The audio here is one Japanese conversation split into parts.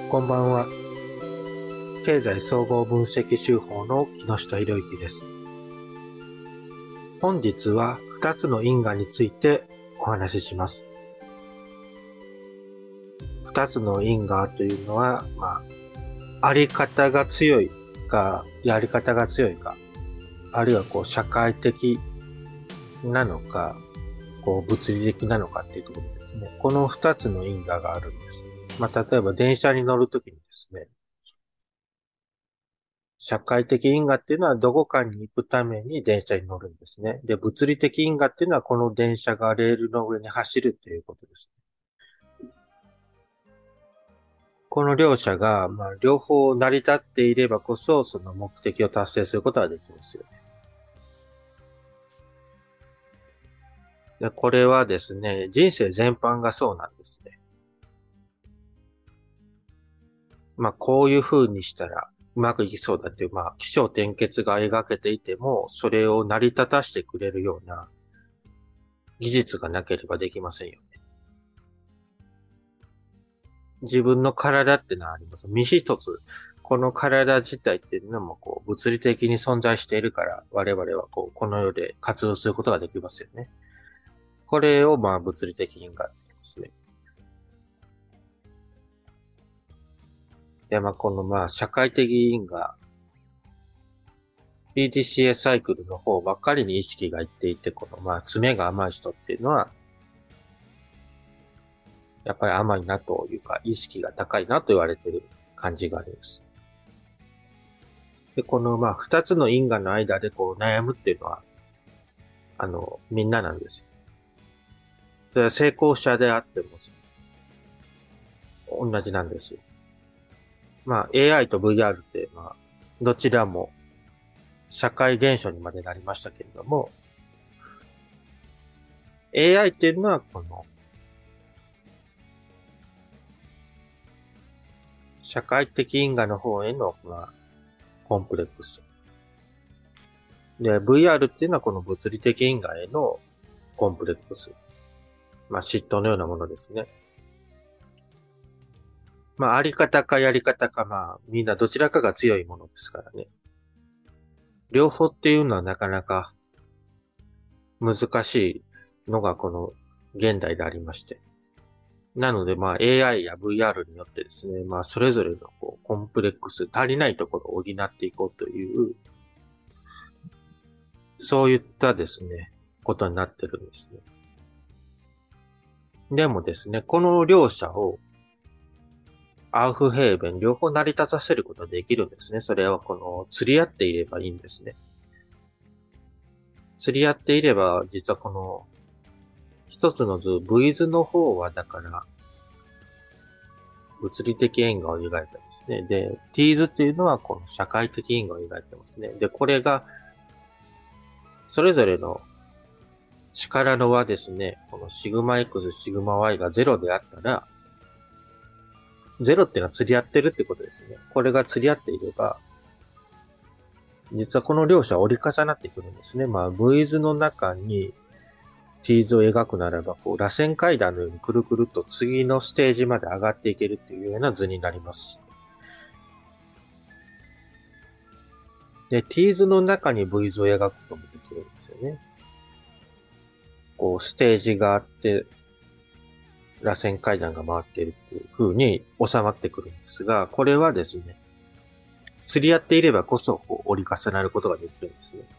こんばんは。経済総合分析手法の木下博之です。本日は2つの因果についてお話しします。2つの因果というのは、あり方が強いか、やり方が強いか、あるいは社会的なのか、物理的なのかっていうところですね。この2つの因果があるんです。例えば電車に乗るときにですね、社会的因果っていうのはどこかに行くために電車に乗るんですね。で、物理的因果っていうのはこの電車がレールの上に走るということです。この両者が、両方成り立っていればこそ、その目的を達成することができますよね。で、これはですね、人生全般がそうなんですね。こういう風にしたらうまくいきそうだっていう、起承転結が描けていても、それを成り立たしてくれるような技術がなければできませんよね。自分の体ってのはあります。身一つ、この体自体っていうのも物理的に存在しているから、我々はこの世で活動することができますよね。これを物理的因果って言いますね。で、この社会的因果、PDCA サイクルの方ばっかりに意識がいっていて、詰めが甘い人っていうのは、やっぱり甘いなというか、意識が高いなと言われている感じがあります。で、この二つの因果の間で悩むっていうのは、みんななんですよ。それは成功者であっても、同じなんですよ。AI と VR って、どちらも社会現象にまでなりましたけれども、AI っていうのは社会的因果の方への、コンプレックス。で、VR っていうのはこの物理的因果へのコンプレックス。嫉妬のようなものですね。あり方かやり方か、みんなどちらかが強いものですからね。両方っていうのはなかなか難しいのがこの現代でありまして。なのでAI や VR によってですね、それぞれのコンプレックス、足りないところを補っていこうという、そういったですね、ことになってるんですね。でもですね、この両者をアウフヘーベン両方成り立たせることができるんですね。それは釣り合っていればいいんですね。釣り合っていれば、実は一つの図、V 図の方はだから、物理的因果を描いてますね。で、T 図っていうのはこの社会的因果を描いてますね。で、これが、それぞれの力の輪ですね、このシグマ X、シグマ Y が0であったら、0っていうのは釣り合ってるってことですね。これが釣り合っていれば、実はこの両者は折り重なってくるんですね。V 図の中に T 図を描くならば、螺旋階段のようにくるくると次のステージまで上がっていけるっていうような図になります。で、T 図の中に V 図を描くこともできるんですよね。ステージがあって、螺旋階段が回っているっていう風に収まってくるんですが、これはですね、釣り合っていればこそ折り重なることができるんですね。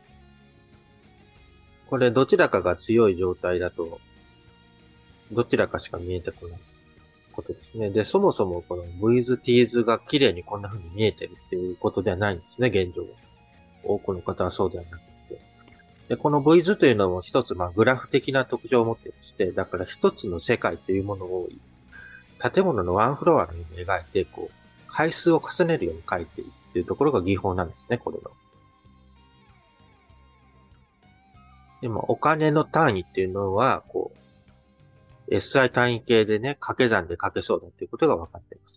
これどちらかが強い状態だと、どちらかしか見えてこないことですね。で、そもそもこの V 図、T 図が綺麗にこんな風に見えてるっていうことではないんですね、現状は。多くの方はそうではなくて。で、この V 図というのも一つ、グラフ的な特徴を持っていまして、だから一つの世界というものを建物のワンフロアのように描いて、回数を重ねるように描いているっていうところが技法なんですね、これの。でも、お金の単位っていうのは、SI 単位系でね、掛け算で書けそうだっていうことが分かっています。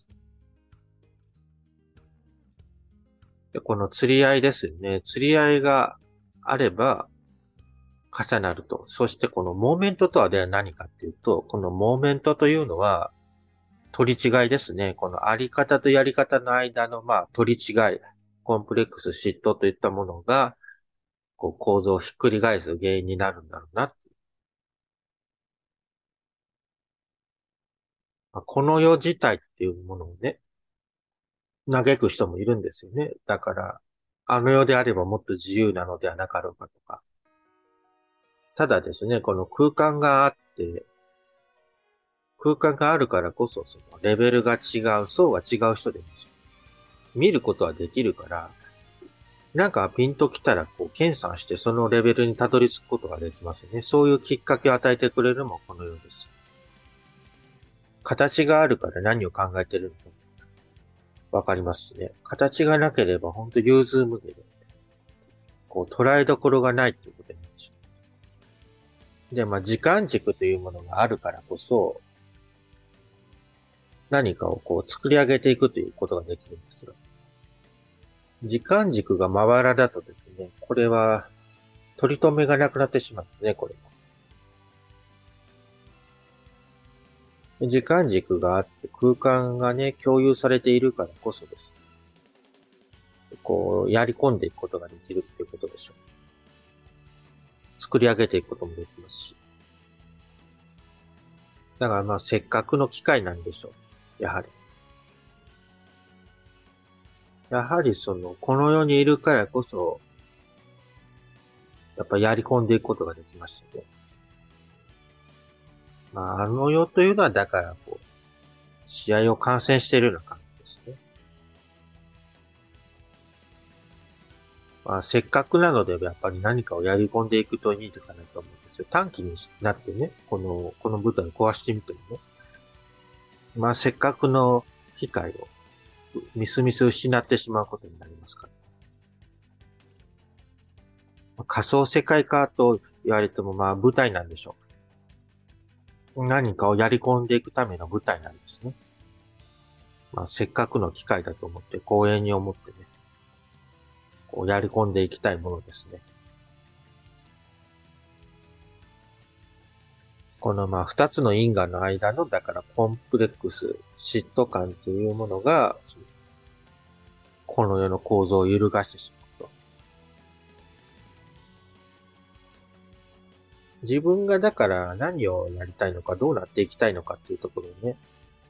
で、この釣り合いですよね。釣り合いがあれば、重なると。そしてこのモーメントとはでは何かっていうと、このモーメントというのは、 取り違いですね。このあり方とやり方の間の、取り違い、コンプレックス、嫉妬といったものが、構造をひっくり返す原因になるんだろうな。この世自体っていうものをね、嘆く人もいるんですよね。だから、あの世であればもっと自由なのではなかろうかとか。ただですね、この空間があって、空間があるからこそ、そのレベルが違う、層が違う人でも見ることはできるから、なんかピンときたら、研鑽してそのレベルにたどり着くことができますよね。そういうきっかけを与えてくれるのもこのようです。形があるから何を考えてるのかわかりますしね。形がなければ本当融通無碍で、捉えどころがないということになるでしょう。で、時間軸というものがあるからこそ、何かを作り上げていくということができるんですよ。時間軸がまばらだとですね、これは取り留めがなくなってしまうんですね、これも。時間軸があって空間がね、共有されているからこそです。やり込んでいくことができるっていうことでしょう。作り上げていくこともできますし。だからせっかくの機会なんでしょう。やはり。この世にいるからこそ、やっぱやり込んでいくことができましたね。あの世というのはだから試合を観戦しているような感じですね。せっかくなのでやっぱり何かをやり込んでいくといいかなと思うんですよ。短期になってね、この舞台を壊してみてもね。せっかくの機会をみすみす失ってしまうことになりますから。仮想世界化と言われても舞台なんでしょう。何かをやり込んでいくための舞台なんですね。せっかくの機会だと思って光栄に思ってね、やり込んでいきたいものですね。この二つの因果の間の、だからコンプレックス、嫉妬感というものが、この世の構造を揺るがしてしまうと。自分がだから何をやりたいのか、どうなっていきたいのかっていうところをね、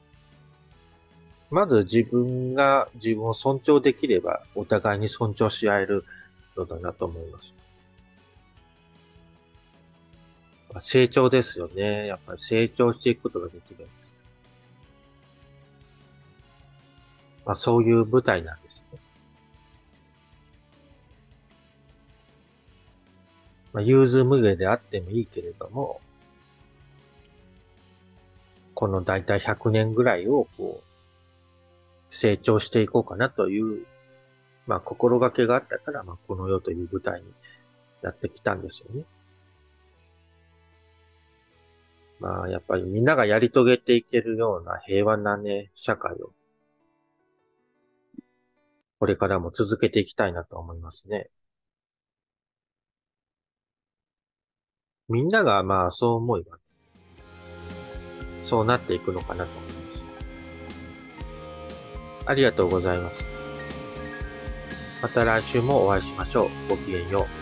まず自分が自分を尊重できれば、お互いに尊重し合えるのだなと思います。成長ですよね。やっぱり成長していくことができるんです。そういう舞台なんですね。融通無碍であってもいいけれども、このだいたい100年ぐらいを成長していこうかなという、心がけがあったから、この世という舞台にやってきたんですよね。やっぱりみんながやり遂げていけるような平和なね、社会を、これからも続けていきたいなと思いますね。みんながそう思えば、そうなっていくのかなと思います。ありがとうございます。また来週もお会いしましょう。ごきげんよう。